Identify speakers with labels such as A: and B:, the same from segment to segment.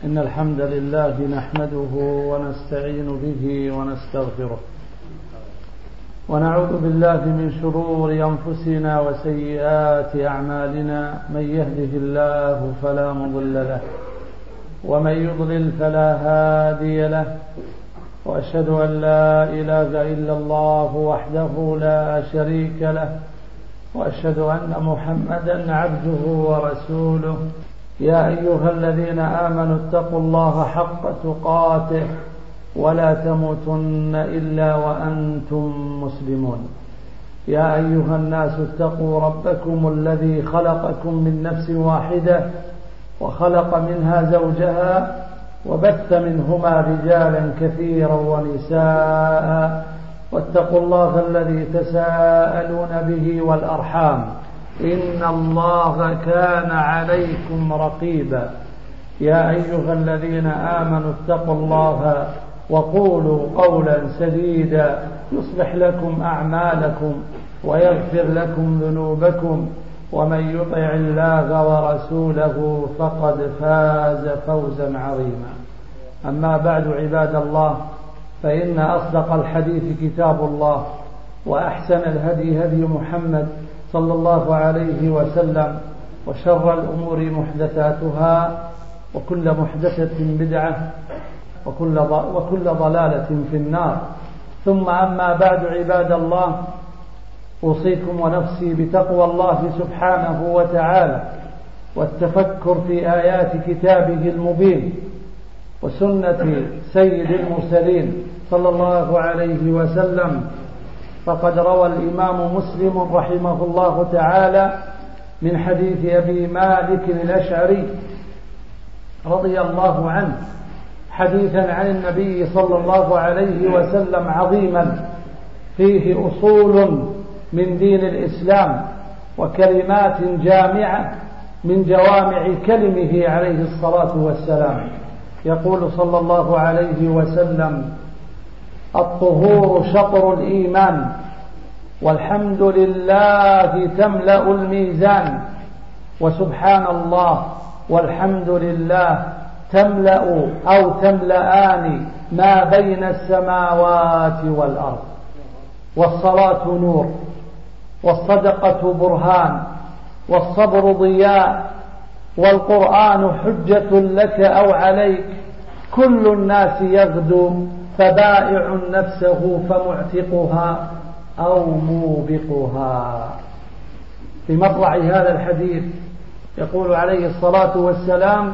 A: إن الحمد لله نحمده ونستعين به ونستغفره ونعوذ بالله من شرور أنفسنا وسيئات أعمالنا. من يهده الله فلا مضل له ومن يضلل فلا هادي له، وأشهد أن لا إله إلا الله وحده لا شريك له، وأشهد أن محمدا عبده ورسوله. يا أيها الذين آمنوا اتقوا الله حق تقاته ولا تموتن إلا وأنتم مسلمون. يا أيها الناس اتقوا ربكم الذي خلقكم من نفس واحدة وخلق منها زوجها وبث منهما رجالا كثيرا ونساء، واتقوا الله الذي تساءلون به والأرحام إن الله كان عليكم رقيبا. يا أيها الذين آمنوا اتقوا الله وقولوا قولا سديدا يصلح لكم أعمالكم ويغفر لكم ذنوبكم، ومن يطع الله ورسوله فقد فاز فوزا عظيما. أما بعد، عباد الله، فإن أصدق الحديث كتاب الله، وأحسن الهدي هدي محمد صلى الله عليه وسلم، وشر الأمور محدثاتها، وكل محدثة بدعة، وكل ضلالة في النار. ثم أما بعد، عباد الله، أوصيكم ونفسي بتقوى الله سبحانه وتعالى والتفكر في آيات كتابه المبين وسنة سيد المرسلين صلى الله عليه وسلم. فقد روى الإمام مسلم رحمه الله تعالى من حديث أبي مالك الأشعري رضي الله عنه حديثا عن النبي صلى الله عليه وسلم عظيما فيه أصول من دين الإسلام وكلمات جامعة من جوامع كلمه عليه الصلاة والسلام. يقول صلى الله عليه وسلم: الطهور شطر الإيمان، والحمد لله تملأ الميزان، وسبحان الله والحمد لله تملأ أو تملأان ما بين السماوات والأرض. والصلاة نور، والصدقة برهان، والصبر ضياء، والقرآن حجة لك أو عليك. كل الناس يغدو فبائع نفسه فمعتقها أو موبقها. في مطلع هذا الحديث يقول عليه الصلاة والسلام: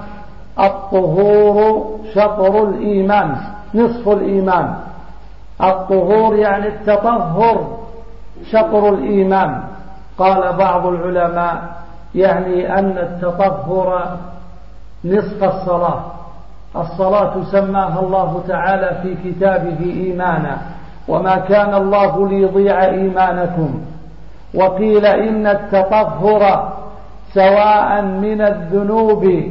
A: الطهور شطر الإيمان، نصف الإيمان. الطهور يعني التطهر شطر الإيمان. قال بعض العلماء: يعني أن التطهر نصف الصلاة. الصلاة سماها الله تعالى في كتابه إيمانا: وما كان الله ليضيع إيمانكم. وقيل إن التطهر سواء من الذنوب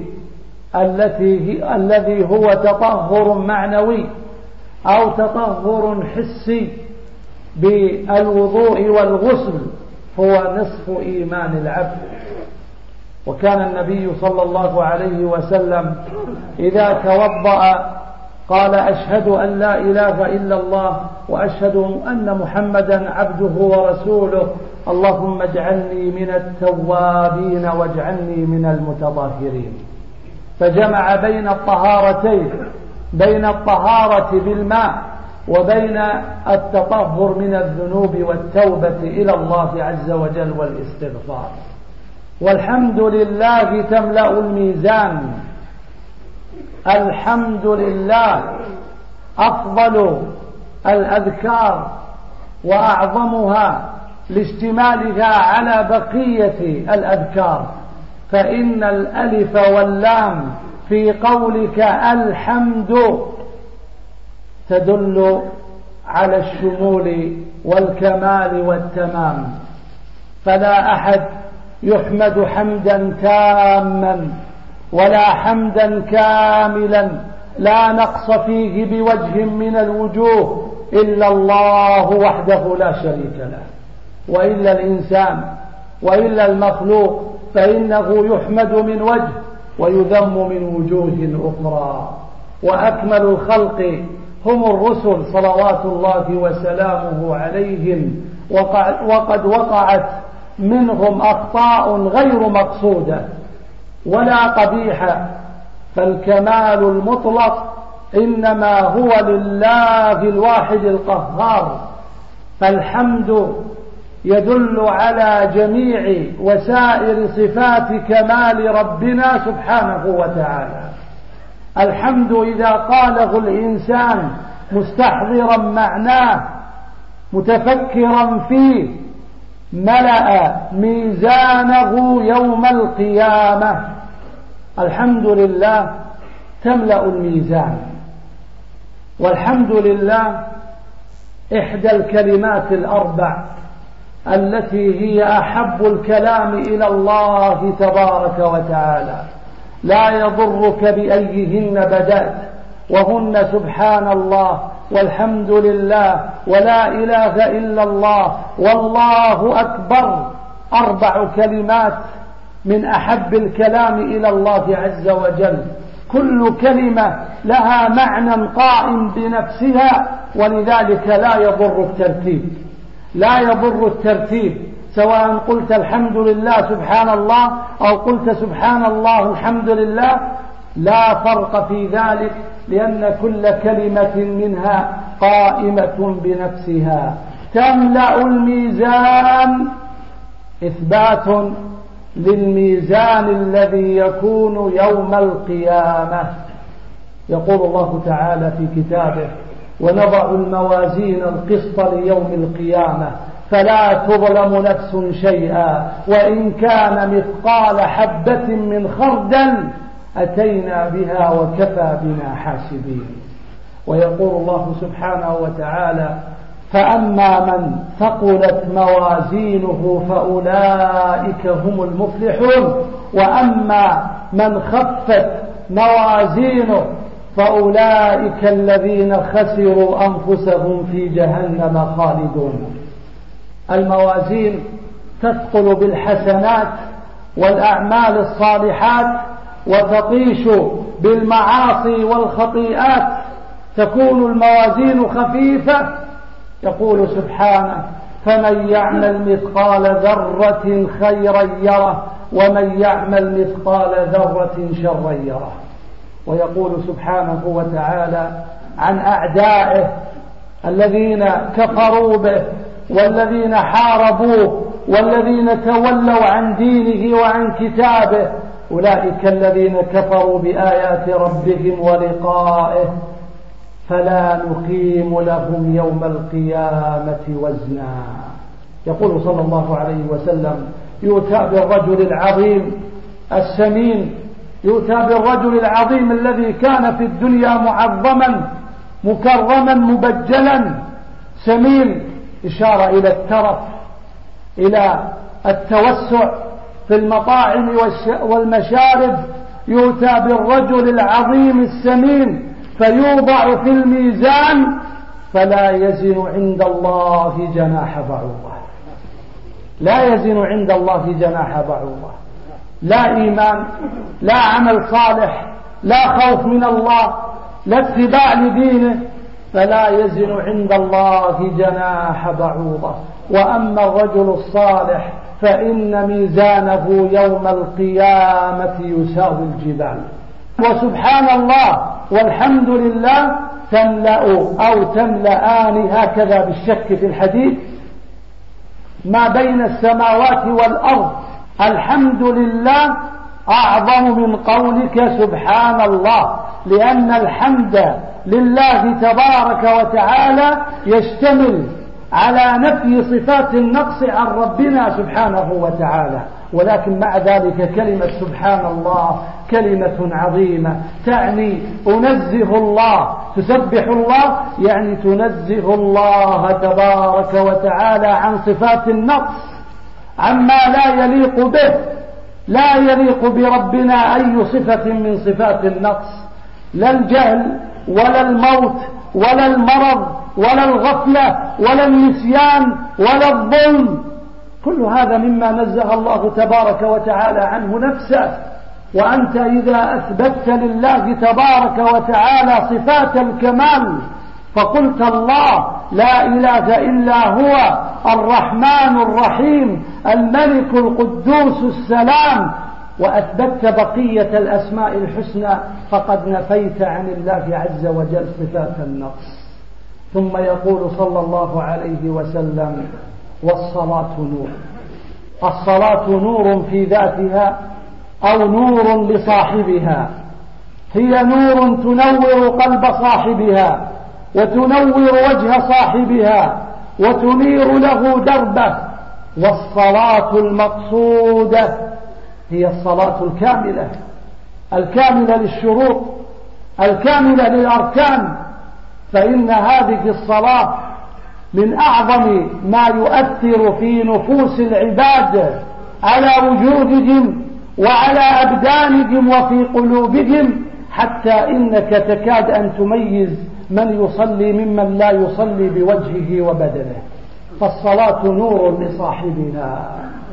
A: الذي هو تطهر معنوي أو تطهر حسي بالوضوء والغسل، هو نصف إيمان العبد. وكان النبي صلى الله عليه وسلم إذا توضأ قال: أشهد أن لا إله إلا الله وأشهد أن محمدا عبده ورسوله، اللهم اجعلني من التوابين واجعلني من المتطهرين. فجمع بين الطهارتين، بين الطهارة بالماء وبين التطهر من الذنوب والتوبة إلى الله عز وجل والاستغفار. والحمد لله تملأ الميزان. الحمد لله أفضل الأذكار وأعظمها لاشتمالها على بقية الأذكار، فإن الألف واللام في قولك الحمد تدل على الشمول والكمال والتمام. فلا أحد يحمد حمدا تاما ولا حمدا كاملا لا نقص فيه بوجه من الوجوه إلا الله وحده لا شريك له. وإلا الإنسان وإلا المخلوق فإنه يحمد من وجه ويذم من وجوه أخرى. وأكمل الخلق هم الرسل صلوات الله وسلامه عليهم، وقد وقعت منهم أخطاء غير مقصودة ولا قبيحة، فالكمال المطلق إنما هو لله الواحد القهار، فالحمد يدل على جميع وسائر صفات كمال ربنا سبحانه وتعالى. الحمد إذا قاله الإنسان مستحضرا معناه متفكرا فيه ملأ ميزانه يوم القيامة. الحمد لله تملأ الميزان، والحمد لله إحدى الكلمات الأربع التي هي أحب الكلام إلى الله تبارك وتعالى، لا يضرك بأيهن بدأت، وهن سبحان الله والحمد لله ولا إله إلا الله والله أكبر، 4 كلمات من أحب الكلام إلى الله عز وجل. كل كلمة لها معنى قائم بنفسها، ولذلك لا يضر الترتيب سواء قلت الحمد لله سبحان الله أو قلت سبحان الله الحمد لله، لا فرق في ذلك، لأن كل كلمة منها قائمة بنفسها. تملأ الميزان إثبات للميزان الذي يكون يوم القيامة. يقول الله تعالى في كتابه: ونضع الموازين القسط ليوم القيامة فلا تظلم نفس شيئا وإن كان مثقال حبة من خردل أتينا بها وكفى بنا حاسبين. ويقول الله سبحانه وتعالى: فأما من ثقلت موازينه فأولئك هم المفلحون وأما من خفت موازينه فأولئك الذين خسروا أنفسهم في جهنم خالدون. الموازين تثقل بالحسنات والأعمال الصالحات وتطيش بالمعاصي والخطيئات، تكون الموازين خفيفة. يقول سبحانه: فمن يعمل مثقال ذرة خيرا يره ومن يعمل مثقال ذرة شرا يره. ويقول سبحانه وتعالى عن أعدائه الذين كفروا به والذين حاربوه والذين تولوا عن دينه وعن كتابه: أولئك الذين كفروا بآيات ربهم ولقائه فلا نقيم لهم يوم القيامة وزنا. يقول صلى الله عليه وسلم: يؤتى بالرجل العظيم السمين، يؤتى بالرجل العظيم الذي كان في الدنيا معظما مكرما مبجلا، سمين إشارة إلى الترف، إلى التوسع في المطاعم والمشارب. يؤتى بالرجل العظيم السمين فيوضع في الميزان فلا يزن عند الله جناح بعوضة، لا يزن عند الله جناح بعوضة. لا إيمان، لا عمل صالح، لا خوف من الله، لا اتباع لدينه، فلا يزن عند الله جناح بعوضة. وأما الرجل الصالح فإن ميزانه يوم القيامة يساوي الجبال. وسبحان الله والحمد لله تملأ أو تملأان، هكذا بالشك في الحديث، ما بين السماوات والأرض. الحمد لله أعظم من قولك سبحان الله، لأن الحمد لله تبارك وتعالى يشتمل على نفي صفات النقص عن ربنا سبحانه وتعالى، ولكن مع ذلك كلمة سبحان الله كلمة عظيمة، تعني أنزه الله، تسبح الله يعني تنزه الله تبارك وتعالى عن صفات النقص، عما لا يليق به. لا يليق بربنا أي صفة من صفات النقص، لا الجهل ولا الموت ولا المرض ولا الغفلة ولا النسيان ولا الظلم، كل هذا مما نزه الله تبارك وتعالى عنه نفسه. وأنت إذا أثبتت لله تبارك وتعالى صفات الكمال فقلت الله لا إله إلا هو الرحمن الرحيم الملك القدوس السلام، وأثبتت بقية الأسماء الحسنى، فقد نفيت عن الله عز وجل صفات النقص. ثم يقول صلى الله عليه وسلم: والصلاة نور. الصلاة نور في ذاتها أو نور لصاحبها، هي نور تنور قلب صاحبها وتنور وجه صاحبها وتنير له دربه. والصلاة المقصودة هي الصلاة الكاملة، الكاملة للشروط، الكاملة للأركان، فإن هذه الصلاة من أعظم ما يؤثر في نفوس العباد على وجودهم وعلى أبدانهم وفي قلوبهم، حتى إنك تكاد أن تميز من يصلي ممن لا يصلي بوجهه وبدنه. فالصلاة نور لصاحبنا.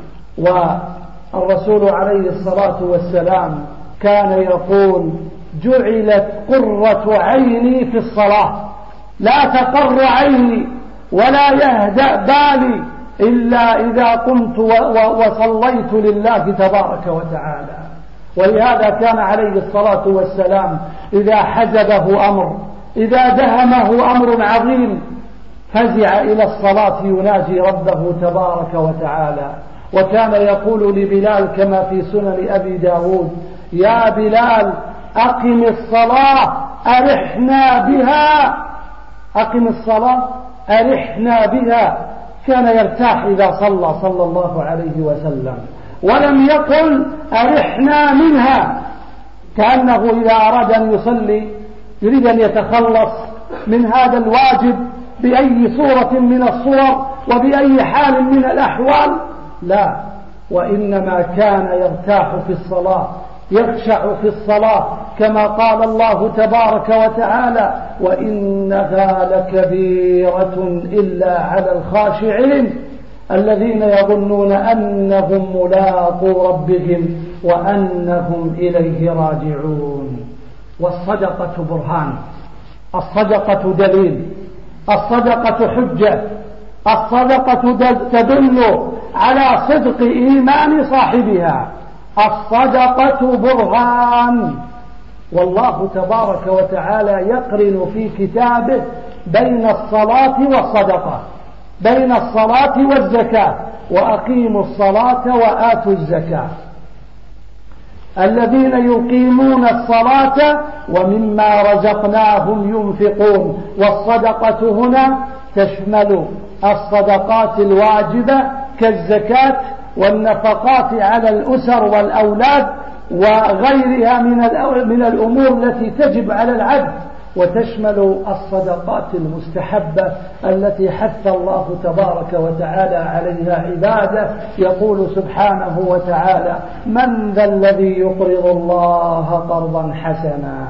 A: والرسول عليه الصلاة والسلام كان يقول: جعلت قرة عيني في الصلاة، لا تقر عيني ولا يهدأ بالي إلا إذا قمت وصليت لله تبارك وتعالى. ولهذا كان عليه الصلاة والسلام إذا حزبه أمر، إذا دهمه أمر عظيم، فزع إلى الصلاة يناجي ربه تبارك وتعالى. وكان يقول لبلال كما في سنن أبي داود: يا بلال أقم الصلاة أرحنا بها، أقم الصلاة أرحنا بها. كان يرتاح إذا صلى الله عليه وسلم، ولم يقل أرحنا منها، كأنه إذا أراد أن يصلي يريد أن يتخلص من هذا الواجب بأي صورة من الصور وبأي حال من الأحوال. لا، وإنما كان يرتاح في الصلاة، يخشع في الصلاة، كما قال الله تبارك وتعالى: وإنها لكبيرة إلا على الخاشعين الذين يظنون أنهم ملاقو ربهم وأنهم إليه راجعون. والصدقة برهان، الصدقة دليل، الصدقة حجة، الصدقة تدل على صدق إيمان صاحبها، الصدقة برهان. والله تبارك وتعالى يقرن في كتابه بين الصلاة والصدقة، بين الصلاة والزكاة: وأقيموا الصلاة وآتوا الزكاة. الذين يقيمون الصلاة ومما رزقناهم ينفقون. والصدقة هنا تشمل الصدقات الواجبة كالزكاة والنفقات على الأسر والأولاد وغيرها من الأمور التي تجب على العبد، وتشمل الصدقات المستحبة التي حث الله تبارك وتعالى عليها عباده. يقول سبحانه وتعالى: من ذا الذي يقرض الله قرضا حسنا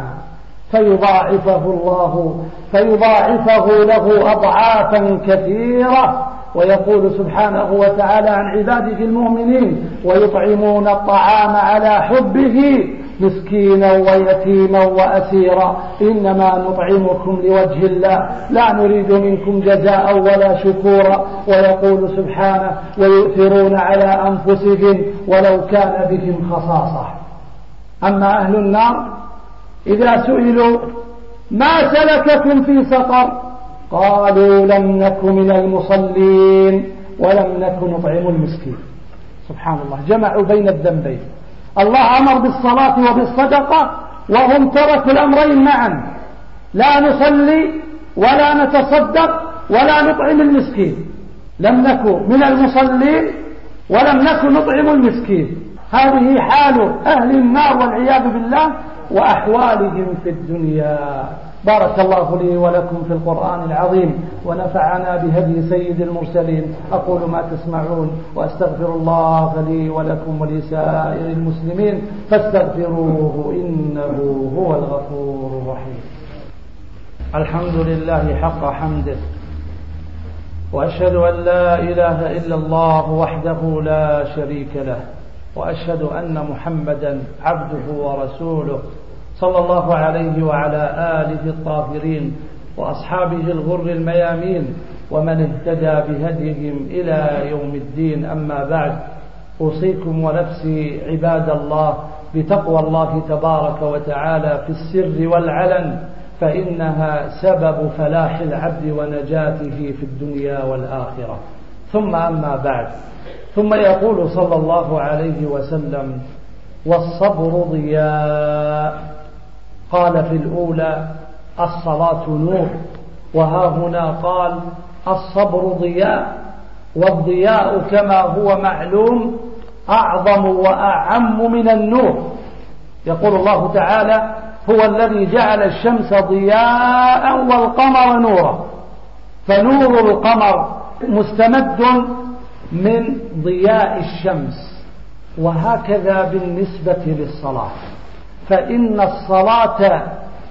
A: فيضاعفه له أضعافا كثيرة. ويقول سبحانه وتعالى عن عباده المؤمنين: ويطعمون الطعام على حبه مسكينا ويتيما وأسيرا إنما نطعمكم لوجه الله لا نريد منكم جزاء ولا شكورا. ويقول سبحانه: ويؤثرون على أنفسهم ولو كان بهم خصاصة. أما أهل النار إذا سئلوا: ما سلككم في سقر؟ قالوا: لم نك من المصلين ولم نك نطعم المسكين. سبحان الله، جمعوا بين الذنبين. الله أمر بالصلاة وبالصدقة وهم تركوا الأمرين معا: لا نصلي ولا نتصدق ولا نطعم المسكين. لم نكن من المصلين ولم نكن نطعم المسكين. هذه حال أهل النار والعياذ بالله وأحوالهم في الدنيا. بارك الله لي ولكم في القرآن العظيم ونفعنا بهدي سيد المرسلين. أقول ما تسمعون وأستغفر الله لي ولكم ولسائر المسلمين فاستغفروه إنه هو الغفور الرحيم. الحمد لله حق حمده، وأشهد أن لا إله إلا الله وحده لا شريك له، وأشهد أن محمدا عبده ورسوله صلى الله عليه وعلى آله الطاهرين وأصحابه الغر الميامين ومن اهتدى بهديهم إلى يوم الدين. أما بعد، أوصيكم ونفسي عباد الله بتقوى الله تبارك وتعالى في السر والعلن، فإنها سبب فلاح العبد ونجاته في الدنيا والآخرة. ثم أما بعد، ثم يقول صلى الله عليه وسلم: والصبر ضياء. قال في الأولى: الصلاة نور، وها هنا قال: الصبر ضياء. والضياء كما هو معلوم أعظم وأعم من النور. يقول الله تعالى: هو الذي جعل الشمس ضياء والقمر نورا. فنور القمر مستمد من ضياء الشمس، وهكذا بالنسبة للصلاة، فإن الصلاة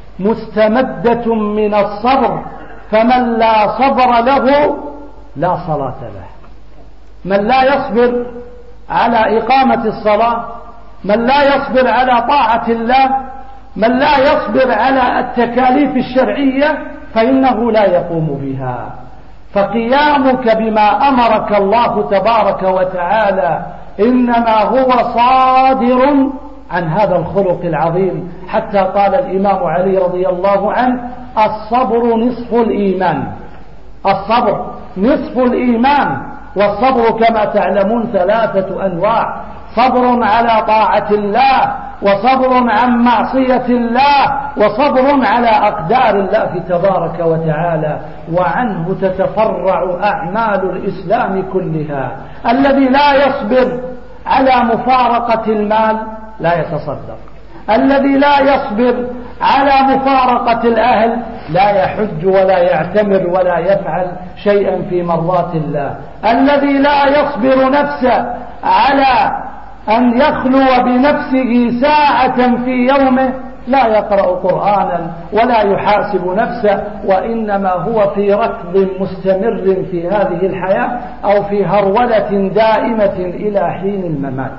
A: مستمدة من الصبر، فمن لا صبر له لا صلاة له. من لا يصبر على إقامة الصلاة، من لا يصبر على طاعة الله، من لا يصبر على التكاليف الشرعية، فإنه لا يقوم بها. فقيامك بما أمرك الله تبارك وتعالى إنما هو صادر عن هذا الخلق العظيم. حتى قال الإمام علي رضي الله عنه: الصبر نصف الإيمان. الصبر نصف الإيمان. والصبر كما تعلمون 3 أنواع: صبر على طاعة الله، وصبر عن معصية الله، وصبر على أقدار الله تبارك وتعالى، وعنه تتفرع أعمال الإسلام كلها. الذي لا يصبر على مفارقة المال لا يتصدق، الذي لا يصبر على مفارقة الأهل لا يحج ولا يعتمر ولا يفعل شيئا في مرضات الله، الذي لا يصبر نفسه على أن يخلو بنفسه ساعة في يومه لا يقرأ قرآنا ولا يحاسب نفسه، وإنما هو في ركض مستمر في هذه الحياة أو في هرولة دائمة إلى حين الممات.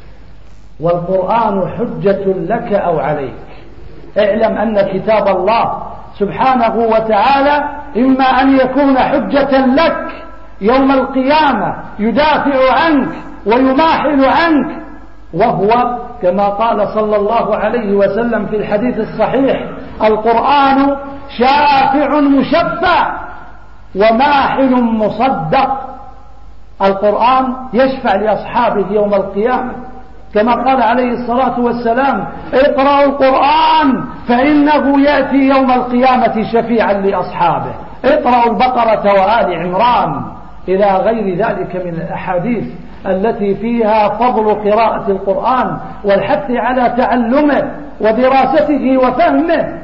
A: والقرآن حجة لك أو عليك. اعلم أن كتاب الله سبحانه وتعالى إما أن يكون حجة لك يوم القيامة، يدافع عنك ويماحل عنك، وهو كما قال صلى الله عليه وسلم في الحديث الصحيح: القرآن شافع مشفع وماحل مصدق. القرآن يشفع لأصحابه يوم القيامة، كما قال عليه الصلاة والسلام: اقرأوا القرآن فإنه يأتي يوم القيامة شفيعا لأصحابه. اقرأوا البقرة وآل عمران، إلى غير ذلك من الأحاديث التي فيها فضل قراءة القرآن والحث على تعلمه ودراسته وفهمه.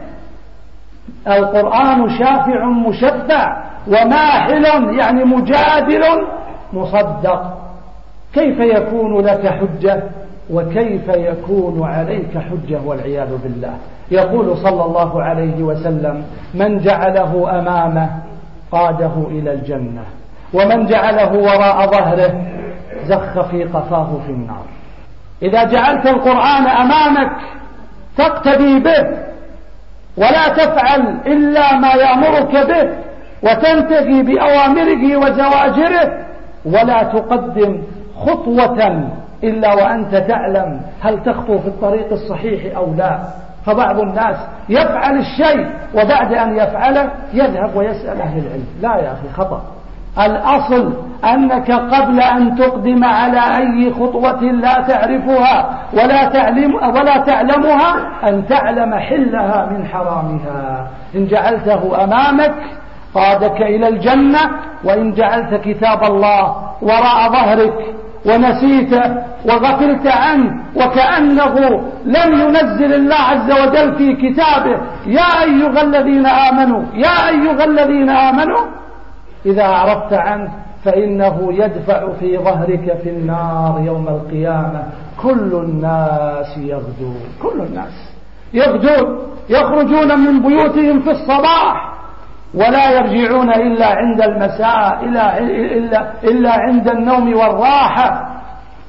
A: القرآن شافع مشفع وماحل، يعني مجادل مصدق. كيف يكون لك حجة وكيف يكون عليك حجة والعياذ بالله؟ يقول صلى الله عليه وسلم: من جعله أمامه قاده إلى الجنة، ومن جعله وراء ظهره زخ في قفاه في النار. إذا جعلت القرآن أمامك تقتدي به ولا تفعل إلا ما يأمرك به وتنتهي بأوامره وزواجره، ولا تقدم خطوة إلا وأنت تعلم هل تخطو في الطريق الصحيح أو لا. فبعض الناس يفعل الشيء وبعد أن يفعله يذهب ويسأل أهل العلم. لا يا أخي، خطأ. الأصل أنك قبل أن تقدم على أي خطوة لا تعرفها ولا تعلمها أن تعلم حلها من حرامها. إن جعلته أمامك قادك إلى الجنة، وإن جعلت كتاب الله وراء ظهرك ونسيته وغفلت عنه وكأنه لم ينزل الله عز وجل في كتابه: يا أيها الذين آمنوا، يا أيها الذين آمنوا، إذا أعرضت عنه فإنه يدفع في ظهرك في النار يوم القيامة. كل الناس يغدون، كل الناس يغدون، يخرجون من بيوتهم في الصباح ولا يرجعون إلا عند المساء، إلا عند النوم والراحة.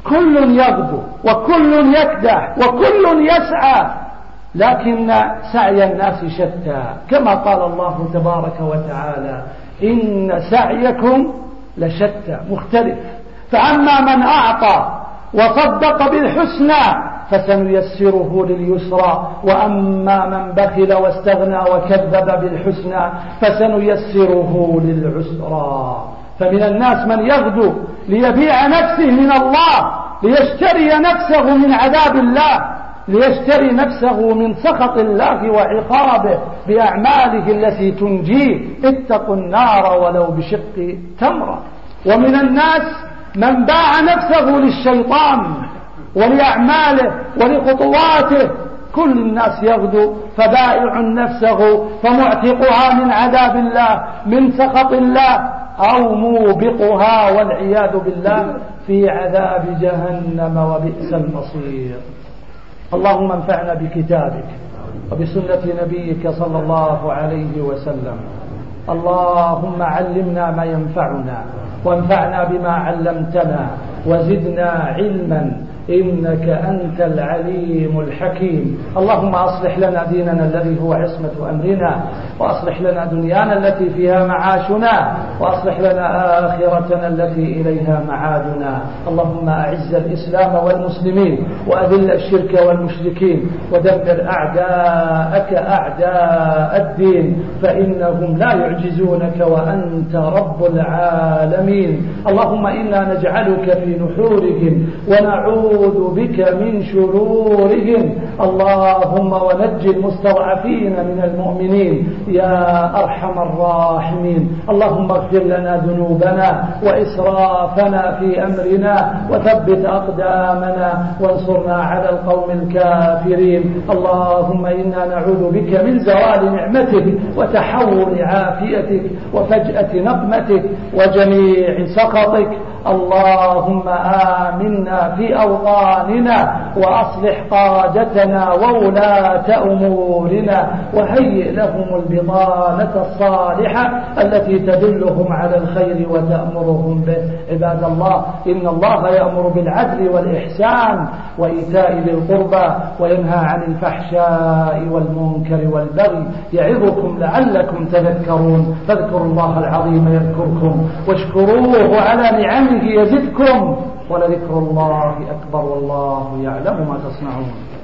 A: كل يغدو وكل يكدح وكل يسعى، لكن سعي الناس شتى، كما قال الله تبارك وتعالى: إن سعيكم لشتى، مختلف. فأما من أعطى وصدق بالحسنى فسنيسره لليسرى، وأما من بخل واستغنى وكذب بالحسنى فسنيسره للعسرى. فمن الناس من يغدو ليبيع نفسه من الله، ليشتري نفسه من عذاب الله، ليشتري نفسه من سخط الله وعقابه بأعماله التي تنجيه. اتقوا النار ولو بشق تمرة. ومن الناس من باع نفسه للشيطان ولأعماله ولخطواته. كل الناس يغدو، فبائع نفسه فمعتقها من عذاب الله، من سخط الله، أو موبقها والعياذ بالله في عذاب جهنم، وبئس المصير. اللهم انفعنا بكتابك وبسنة نبيك صلى الله عليه وسلم. اللهم علمنا ما ينفعنا، وانفعنا بما علمتنا، وزدنا علما، إنك أنت العليم الحكيم. اللهم أصلح لنا ديننا الذي هو عصمة أمرنا، وأصلح لنا دنيانا التي فيها معاشنا، وأصلح لنا آخرتنا التي إليها معادنا. اللهم أعز الإسلام والمسلمين، وأذل الشرك والمشركين، ودمر أعداءك أعداء الدين، فإنهم لا يعجزونك وأنت رب العالمين. اللهم إنا نجعلك في نحورهم ونعوذ بك من شرورهم. اللهم ونجي المستضعفين من المؤمنين يا أرحم الراحمين. اللهم اغفر لنا ذنوبنا وإسرافنا في أمرنا، وثبت أقدامنا، وانصرنا على القوم الكافرين. اللهم إنا نعوذ بك من زوال نعمتك، وتحول عافيتك، وفجأة نقمتك، وجميع سخطك. اللهم آمنا في أوطاننا، وأصلح قادتنا وولاة أمورنا، وهيئ لهم البطانة الصالحة التي تدلهم على الخير وتأمرهم به. عباد الله، إن الله يأمر بالعدل والإحسان وإيتاء ذي القربى، وينهى عن الفحشاء والمنكر والبغي، يعظكم لعلكم تذكرون. فاذكروا الله العظيم يذكركم، واشكروه على نعمه يزدكم، ولذكر الله أكبر، والله يعلم ما تصنعون.